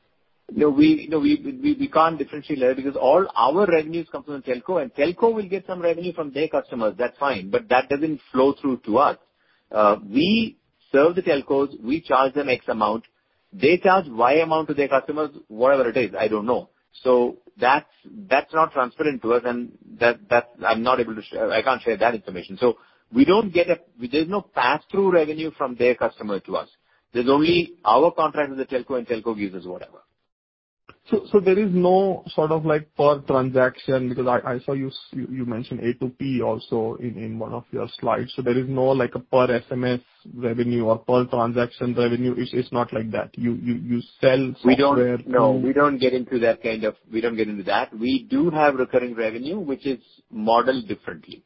No, we, no, we, we, we can't differentiate there because all our revenues come from the telco, and telco will get some revenue from their customers. That's fine, but that doesn't flow through to us. Uh, we serve the telcos, we charge them X amount. They charge Y amount to their customers, whatever it is, I don't know. So that's, that's not transparent to us, and that, that I'm not able to share, I can't share that information. So we don't get a, there's no pass-through revenue from their customer to us. There's only our contract with the telco, and telco gives us whatever. So so there is no sort of like per transaction, because I I saw you s- you you mentioned A to P also in in one of your slides. So there is no like a per S M S revenue or per transaction revenue. It's it's not like that. You you you sell We software don't, no, to... we don't get into that kind of, we don't get into that. We do have recurring revenue, which is modeled differently.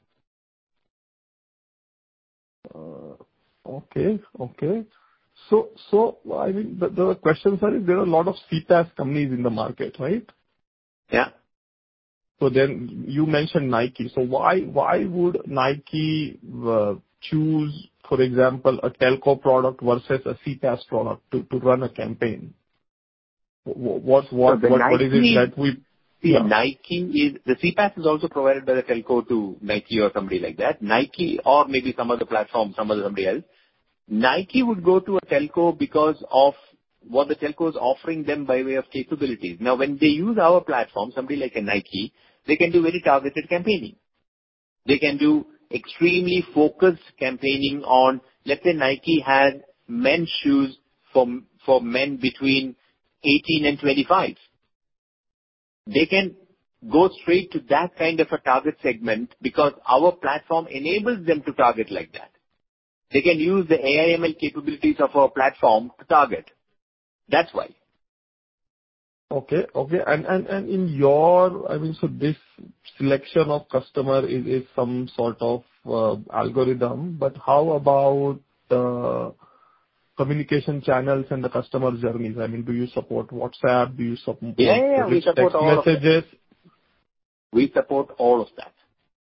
uh, Okay. Okay. So, so I mean, the the question, sir, is there are a lot of C PaaS companies in the market, right? Yeah. So then you mentioned Nike. So why why would Nike uh, choose, for example, a telco product versus a C PaaS product to to run a campaign? Wh- What what So the what what is it Nike, that we... see, Yeah. Nike is, the C PaaS is also provided by the telco to Nike or somebody like that. Nike or maybe some other platform, some other somebody else. Nike would go to a telco because of what the telco is offering them by way of capabilities. Now, when they use our platform, somebody like a Nike, they can do very targeted campaigning. They can do extremely focused campaigning on, let's say Nike has men's shoes for, for men between eighteen and twenty-five. They can go straight to that kind of a target segment because our platform enables them to target like that. They can use the A I M L capabilities of our platform to target. That's why. Okay. Okay. And and and in your, I mean, so this selection of customer is is some sort of uh, algorithm, but how about the communication channels and the customer journeys? I mean, do you support WhatsApp? Do you support Yeah, yeah, yeah, we rich support text all of that. messages? We support all of that.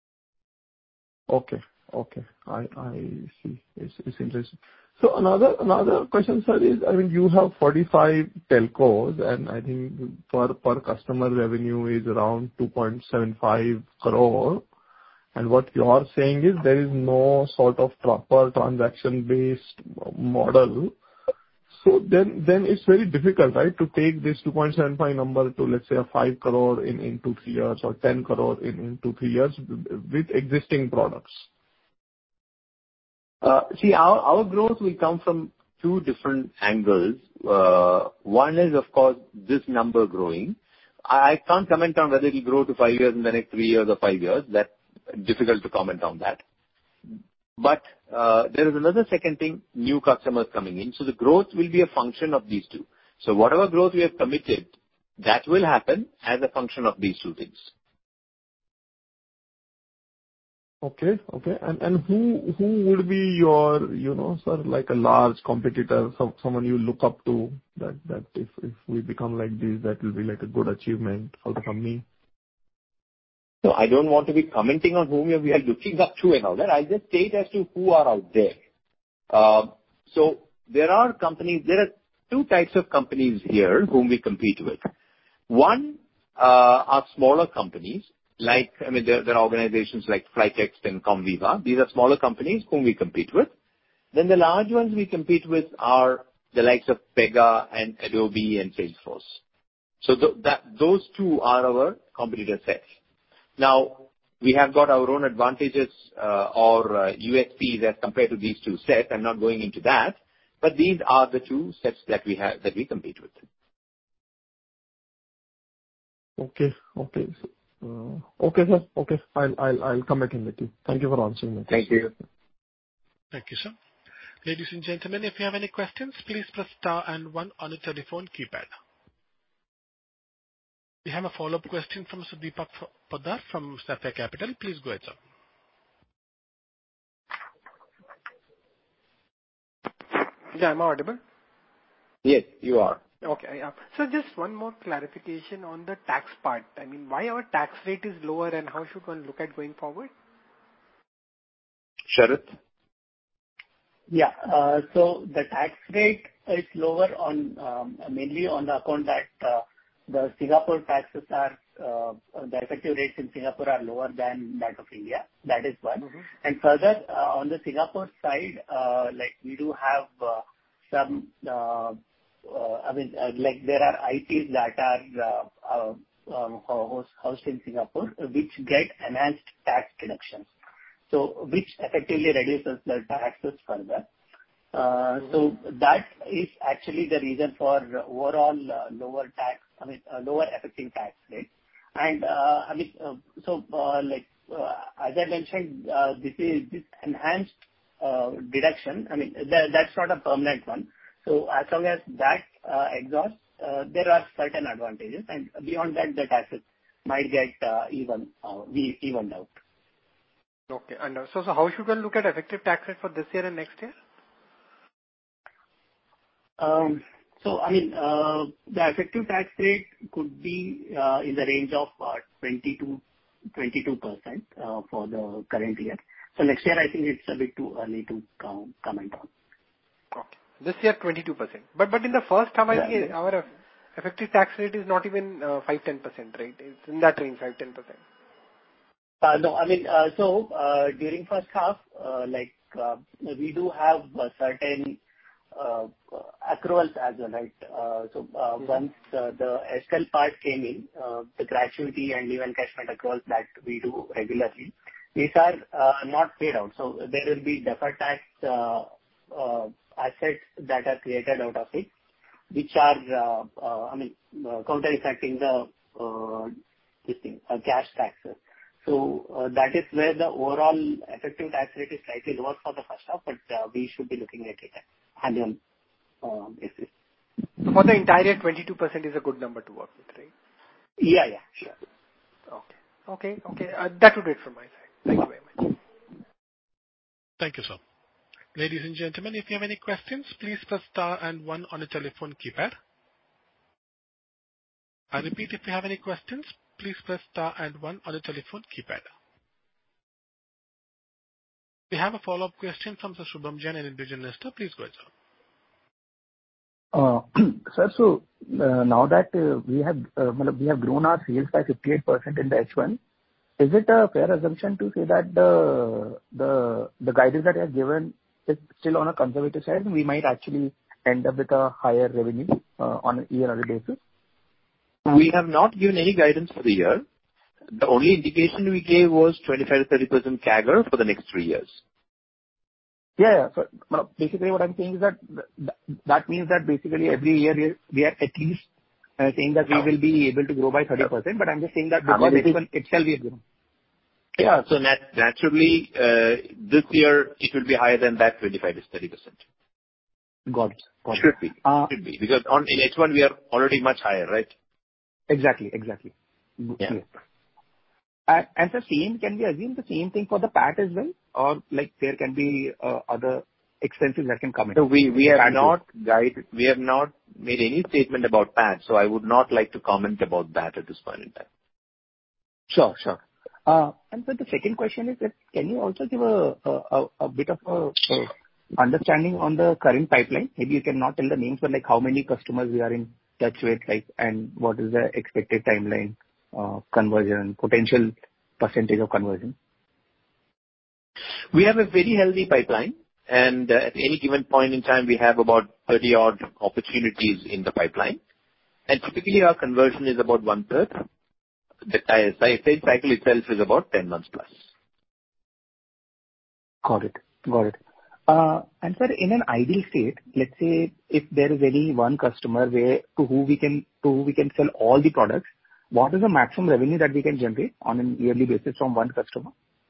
Okay. Okay. I I see. It's it's interesting. So another another question, sir, is, I mean, you have forty-five telcos, and I think per per customer revenue is around two point seven five crore. And what you are saying is there is no sort of proper transaction-based model. So then then it's very difficult, right, to take this two point seven five number to, let's say, a five crore in in two, three years or ten crore in in two, three years with existing products. Uh, see, our, our growth will come from two different angles. Uh, one is, of course, this number growing. I, I can't comment on whether it will grow to five years in the next three years or five years. That's difficult to comment on that. But uh, there is another second thing, new customers coming in. So the growth will be a function of these two. So whatever growth we have committed, that will happen as a function of these two things. Okay. Okay. And and who who would be your, you know, sir, like a large competitor, some someone you look up to, that that if if we become like this, that will be like a good achievement for the company? So I don't want to be commenting on whom we are looking up to and all that. I'll just state as to who are out there. Uh, So there are companies, there are two types of companies here whom we compete with. One uh, are smaller companies, like, I mean, there, there are organizations like Flytext and Comviva. These are smaller companies whom we compete with. Then the large ones we compete with are the likes of Pega and Adobe and Salesforce. So th- that, those two are our competitor sets. Now, we have got our own advantages uh, or uh, U S Ps as compared to these two sets. I'm not going into that, but these are the two sets that we have that we compete with. Okay. Okay. So, uh, okay, sir. Okay. I'll I'll I'll come back in with you. Thank you for answering my question. Thank you. Thank you, sir. Ladies and gentlemen, if you have any questions, please press star and one on your telephone keypad. We have a follow-up question from Mister Deepak Poddar from Sapphire Capital. Please go ahead, sir. Yeah, am I audible? Yes, you are. Okay. Yeah. So just one more clarification on the tax part. I mean, why our tax rate is lower and how should one look at going forward? Sharath? Yeah. uh, So the tax rate is lower on um, mainly on the account that uh, the Singapore taxes are uh, the effective rates in Singapore are lower than that of India. That is one. Mm-hmm. And further, uh, on the Singapore side, uh, like we do have uh, some, uh, uh, I mean, uh, like there are I Ps that are uh, uh, um, host, housed in Singapore, which get enhanced tax deductions. So which effectively reduces the taxes further. Uh, so that is actually the reason for overall uh, lower tax, I mean, uh, lower effective tax rate. And, uh, I mean, uh, so, uh, like, uh, as I mentioned, uh, this is this enhanced uh, deduction. I mean, that, that's not a permanent one. So as long as that uh, exhausts, uh, there are certain advantages, and beyond that, the taxes might get uh, even uh, we evened out. Okay. And uh, so, so how should one look at effective tax rate for this year and next year? Um, so, I mean, uh, the effective tax rate could be uh, in the range of uh, twenty to twenty-two percent uh, for the current year. So next year, I think it's a bit too early to com- comment on. Okay. This year, twenty-two percent. But but in the first half, I Yeah, think yeah. our effective tax rate is not even uh, five to ten percent, right? It's in that range, five to ten percent. Uh, no, I mean, uh, so uh, during first half, uh, like uh, we do have uh, certain uh, accruals as well, right? Uh, so uh, Mm-hmm. once uh, the S L part came in, uh, the gratuity and leave encashment accruals that we do regularly, these are uh, not paid out. So there will be deferred tax uh, uh, assets that are created out of it, which are, uh, uh, I mean, uh, counter-effecting the uh, this thing, uh, cash taxes. So uh, that is where the overall effective tax rate is slightly lower for the first half, but uh, we should be looking at it at annual uh, basis. So for the entire year, twenty-two percent is a good number to work with, right? Yeah, yeah, sure. Okay. Okay. Okay. Uh, that would be it from my side. Thank you very much. Thank you, sir. Ladies and gentlemen, if you have any questions, please press star and one on the telephone keypad. I repeat, if you have any questions, please press star and one on the telephone keypad. We have a follow-up question from Sir Shubham Jain, an individual investor. Please go ahead, sir. Uh, Sir, so uh, now that uh, we have uh, we have grown our sales by fifty-eight percent in the H one, is it a fair assumption to say that the the the guidance that you have given is still on a conservative side, and we might actually end up with a higher revenue uh, on a yearly basis? We have not given any guidance for the year. The only indication we gave was twenty-five to thirty percent C A G R for the next three years. Yeah, yeah. So well, basically what I'm saying is that th- that means that basically every year we are, we are at least uh, saying that we will be able to grow by thirty percent, but I'm just saying that because I mean, it H is- one itself we have grown. Yeah, so nat- naturally, uh, this year it will be higher than that twenty-five to thirty percent. Got it. Got it. Should be. Uh, Should be. Because on, in H one we are already much higher, right? Exactly, exactly. Yeah. Yes. And, and the same, can we assume the same thing for the P A T as well? Or like there can be uh, other expenses that can come in? So we, we have P A T not guided, we have not made any statement about P A T, so I would not like to comment about that at this point in time. Sure, sure. Uh, and so the second question is that can you also give a, a, a, a bit of a, a understanding on the current pipeline? Maybe you cannot tell the names, but like how many customers we are in touch with, like, and what is the expected timeline, uh, conversion, potential percentage of conversion? We have a very healthy pipeline, and uh, at any given point in time, we have about thirty odd opportunities in the pipeline. And typically our conversion is about one third. The sales cycle itself is about ten months plus. Got it. Got it. Uh, and sir, in an ideal state, let's say if there is any one customer where to who we can to who we can sell all the products, what is the maximum revenue that we can generate on an yearly basis from one customer?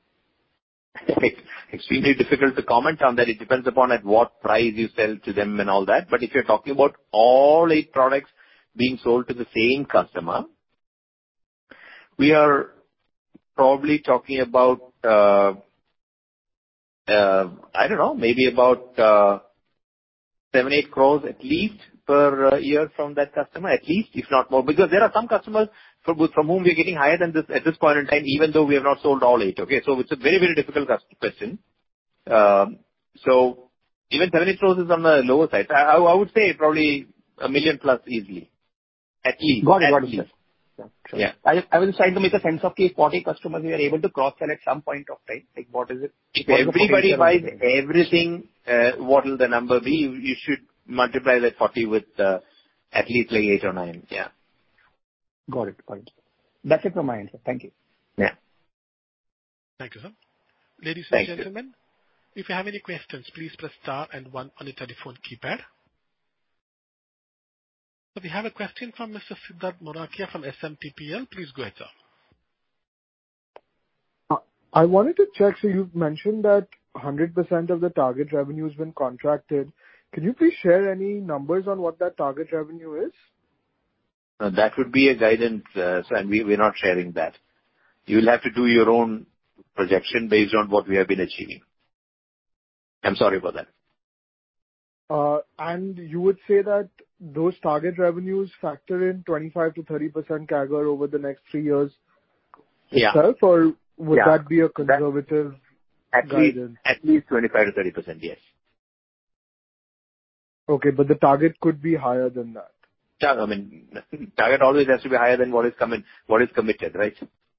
Extremely difficult to comment on that. It depends upon at what price you sell to them and all that. But if you're talking about all eight products being sold to the same customer, we are probably talking about, uh, uh, I don't know, maybe about uh, seven, eight crores at least per uh, year from that customer, at least, if not more. Because there are some customers from, from whom we are getting higher than this at this point in time, even though we have not sold all eight. Okay, so it's a very, very difficult question. Um, so even seven, eight crores is on the lower side. I, I would say probably a million plus easily, at least. Got it. At Got it, least. sir. Yeah, sure. Yeah. I, I was trying to make a sense of if forty customers we are able to cross-sell at some point of time. Like, what is it? If what is the everybody potential buys of the- everything, uh, what will the number be? You, you should multiply that forty with uh, at least like eight or nine. Yeah. Got it. Got it. That's it from my end, sir. Thank you. Yeah. Thank you, sir. Ladies Thank and you. gentlemen, If you have any questions, please press star and one on your telephone keypad. So we have a question from Mister Siddharth Morakia from S M T P L. Please go ahead, sir. I wanted to check, so you've mentioned that one hundred percent of the target revenue has been contracted. Can you please share any numbers on what that target revenue is? Uh, that would be a guidance, uh, so and we, we're not sharing that. You will have to do your own projection based on what we have been achieving. I'm sorry about that. Uh, and you would say that those target revenues factor in twenty-five to thirty percent C A G R over the next three years Yeah. itself, or would Yeah. that be a conservative At least, guidance? at least twenty-five to thirty percent, yes. Okay, but the target could be higher than that. Tar- I mean, target always has to be higher than what is committed, what is committed, right?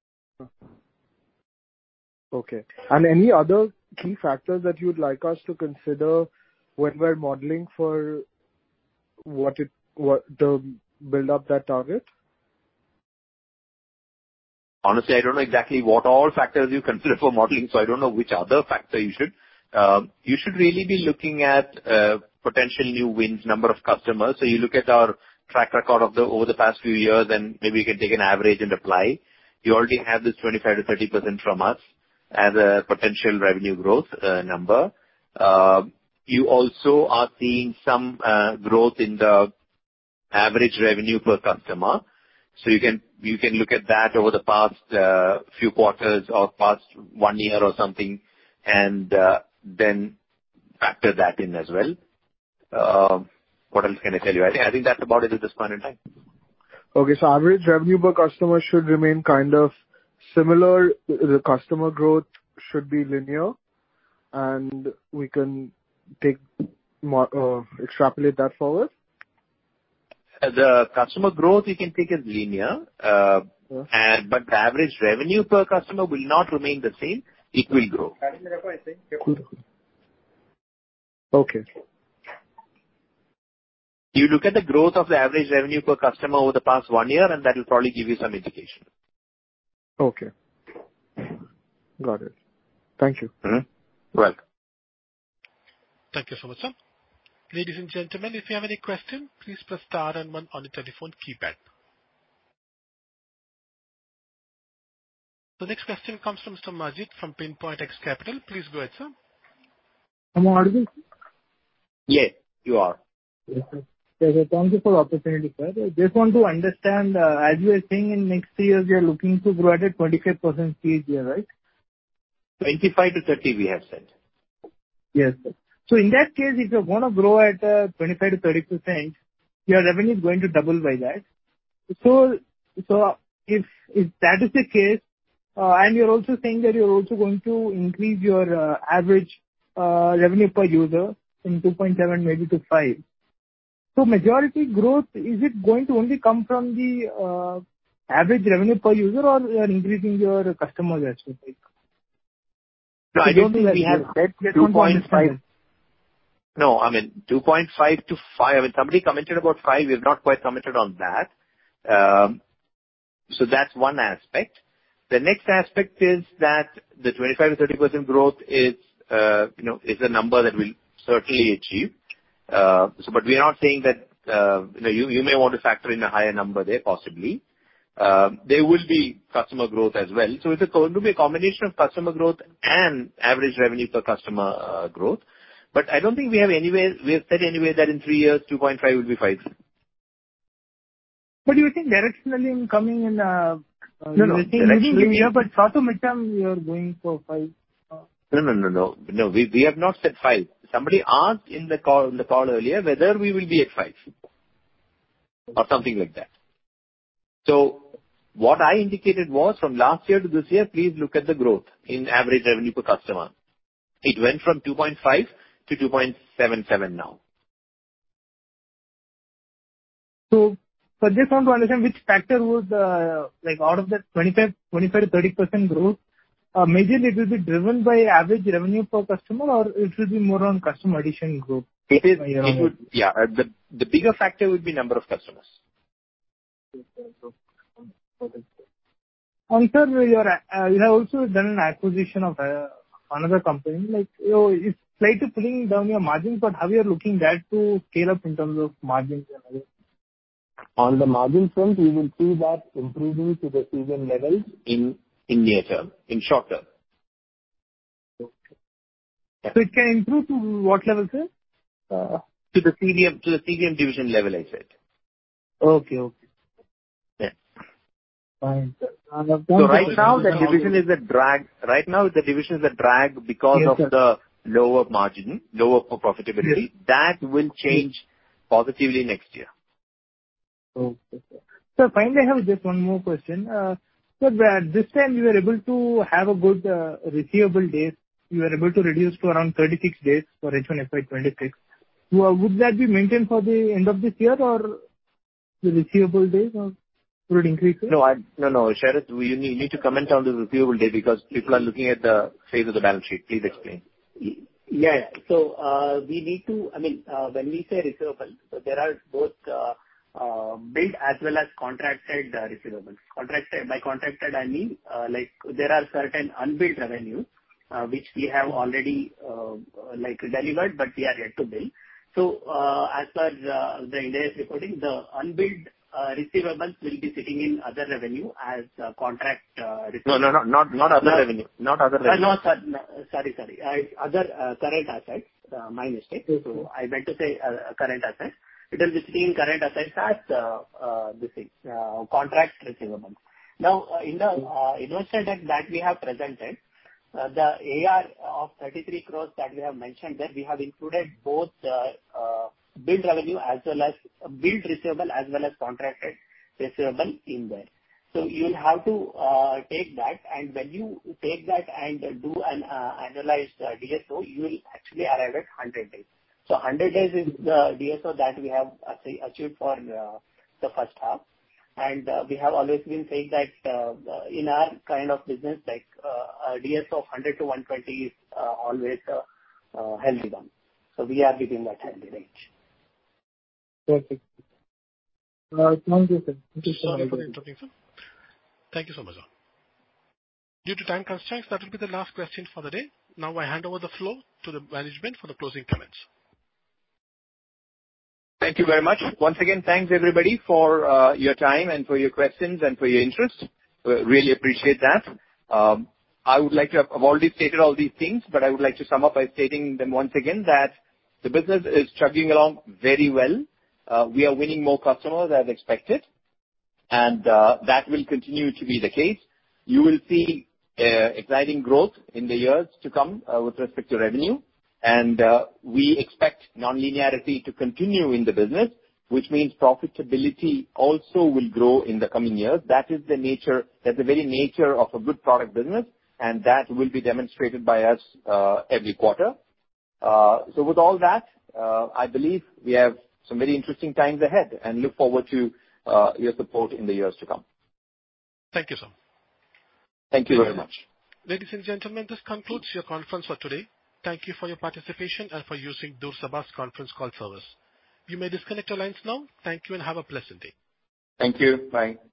Okay. And any other key factors that you'd like us to consider when we're modeling for what it, what to build up that target? Honestly, I don't know exactly what all factors you consider for modeling, so I don't know which other factor you should. Um, you should really be looking at uh, potential new wins, number of customers. So you look at our track record of the over the past few years, and maybe you can take an average and apply. You already have this twenty-five to thirty percent from us as a potential revenue growth uh, number. Uh, you also are seeing some uh, growth in the average revenue per customer. So you can you can look at that over the past uh, few quarters or past one year or something, and uh, then factor that in as well. Uh, what else can I tell you? I think I think that's about it at this point in time. Okay, so average revenue per customer should remain kind of similar. The customer growth should be linear, and we can take uh, extrapolate that forward. The customer growth you can take as linear, uh, Yeah. and but the average revenue per customer will not remain the same. It will grow. Cool. Okay. You look at the growth of the average revenue per customer over the past one year, and that will probably give you some indication. Okay. Got it. Thank you. Mm-hmm. Welcome. Thank you so much, sir. Ladies and gentlemen, if you have any question, please press star and one on the telephone keypad. The next question comes from Mister Majid from Pinpoint X Capital. Please go ahead, sir. Am I audible? Yeah, you are. Yes, sir. Yes, sir. Thank you for the opportunity, sir. I just want to understand, uh, as you are saying, in next three years, you are looking to grow at a twenty-five percent C A G R, right? twenty-five to thirty we have said. Yes, sir. So in that case, if you're going to grow at uh, twenty-five to thirty percent, your revenue is going to double by that. So, so if if that is the case, uh, and you're also saying that you're also going to increase your uh, average uh, revenue per user from two point seven maybe to five. So majority growth, is it going to only come from the uh, average revenue per user, or you are increasing your customers as well? No, I don't think we have said two point five. No, I mean, two point five to five. I mean, somebody commented about five. We have not quite commented on that. Um, so that's one aspect. The next aspect is that the twenty-five to thirty percent growth is, uh, you know, is a number that we'll certainly achieve. Uh, so, but we are not saying that, uh, you know, you, you may want to factor in a higher number there, possibly. Um, there will be customer growth as well. So it's a, going to be a combination of customer growth and average revenue per customer uh, growth. But I don't think we have anywhere, we have said anywhere that in three years, two point five will be five. But you think directionally in coming in, uh, uh, no, no, directionally, yeah, but short to midterm, you are going for five. Uh, no, no, no, no, no, we, we have not said five. Somebody asked in the call, in the call earlier whether we will be at five or something like that. So what I indicated was from last year to this year, please look at the growth in average revenue per customer. It went from two point five to two point seven seven now. So, so just want to understand which factor would, uh, like out of that twenty-five, twenty-five to thirty percent growth, uh, majorly it will be driven by average revenue per customer, or it will be more on customer addition growth? It is, it would, yeah, uh, the, the bigger factor would be number of customers. And sir, you are, uh, you have also done an acquisition of uh, another company, like, you know, it's slightly pulling down your margins, but how you are looking that to scale up in terms of margins and other? On the margin front, we will see that improving to the season levels in in near term, in short term. Okay. Yeah. So it can improve to what level, sir? Uh, to the C D M, to the C D M division level, I said. Okay, okay. Yeah. Fine. Uh, so right now, the division is a drag. Right now, the division is a drag because yes, of sir. the lower margin, lower profitability. Yes. That will change positively next year. Okay, sir. So finally, I have just one more question. Uh, so this time you were able to have a good uh, receivable days. You were able to reduce to around thirty-six days for H one F Y twenty-six. So, uh, would that be maintained for the end of this year, or the receivable days, or would it increase? No, I, no, no, Sharath, you need, need to comment on the receivable day because people are looking at the phase of the balance sheet. Please explain. Yeah. So, uh, we need to, I mean, uh, when we say receivable, so there are both uh, uh, billed as well as contracted uh, receivables. Contracted, by contracted, I mean, uh, like there are certain unbilled revenues, uh, which we have already uh, like delivered, but we are yet to bill. So, uh, as per uh, the Ind A S reporting, the unbilled uh, receivables will be sitting in other revenue as uh, contract uh, receivables. No, no, no, not not other no, revenue, not other revenue. Uh, no, sir, no, sorry, sorry. Uh, other uh, current assets. Uh, my mistake. Mm-hmm. So I meant to say uh, current assets. It will be sitting in current assets as uh, uh, this thing, uh, contract receivables. Now, uh, in the uh, investor deck that we have presented, Uh, the A R of thirty-three crores that we have mentioned there, we have included both uh, uh, billed revenue as well as uh, billed receivable as well as contracted receivable in there. So you'll have to uh, take that, and when you take that and do an uh, annualized uh, D S O, you will actually arrive at one hundred days. So one hundred days is the D S O that we have achieved for uh, the first half. And uh, we have always been saying that uh, in our kind of business, like uh, a D S O of one hundred to one hundred twenty is uh, always a uh, healthy one. So we are within that healthy range. Perfect. Uh, thank you, sir. Thank you so Sorry much. for the interrupting, sir. Thank you so much, sir. Due to time constraints, that will be the last question for the day. Now I hand over the floor to the management for the closing comments. Thank you very much. Once again, thanks everybody for uh, your time and for your questions and for your interest. Uh, really appreciate that. Um, I would like to have, I've already stated all these things, but I would like to sum up by stating them once again that the business is chugging along very well. Uh, we are winning more customers as expected, and uh, that will continue to be the case. You will see uh, exciting growth in the years to come uh, with respect to revenue. And uh, we expect non-linearity to continue in the business, which means profitability also will grow in the coming years. That is the nature, that's the very nature of a good product business, and that will be demonstrated by us uh, every quarter. Uh, so with all that, uh, I believe we have some very interesting times ahead and look forward to uh, your support in the years to come. Thank you, sir. Thank you very much. Ladies and gentlemen, this concludes your conference for today. Thank you for your participation and for using Dursabha's conference call service. You may disconnect your lines now. Thank you and have a pleasant day. Thank you. Bye.